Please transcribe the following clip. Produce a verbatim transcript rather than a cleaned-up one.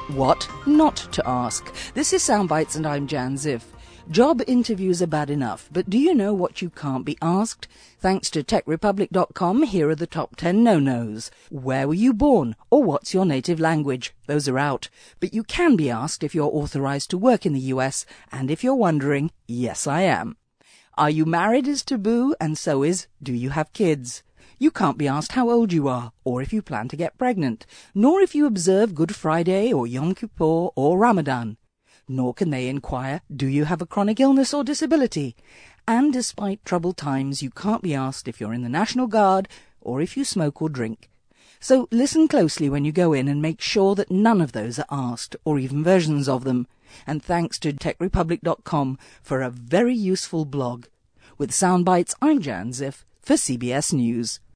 What not to ask. This is Soundbites and I'm Jan Ziff. Job interviews are bad enough, but do you know what you can't be asked? Thanks to tech republic dot com, here are the top ten no-nos. Where were you born? Or what's your native language? Those are out. But you can be asked if you're authorized to work in the U S, and if you're wondering, yes I am. Are you married is taboo, and so is, do you have kids? You can't be asked how old you are, or if you plan to get pregnant, nor if you observe Good Friday or Yom Kippur or Ramadan. Nor can they inquire, do you have a chronic illness or disability? And despite troubled times, you can't be asked if you're in the National Guard or if you smoke or drink. So listen closely when you go in and make sure that none of those are asked, or even versions of them. And thanks to tech republic dot com for a very useful blog. With Soundbites, I'm Jan Ziff for C B S News.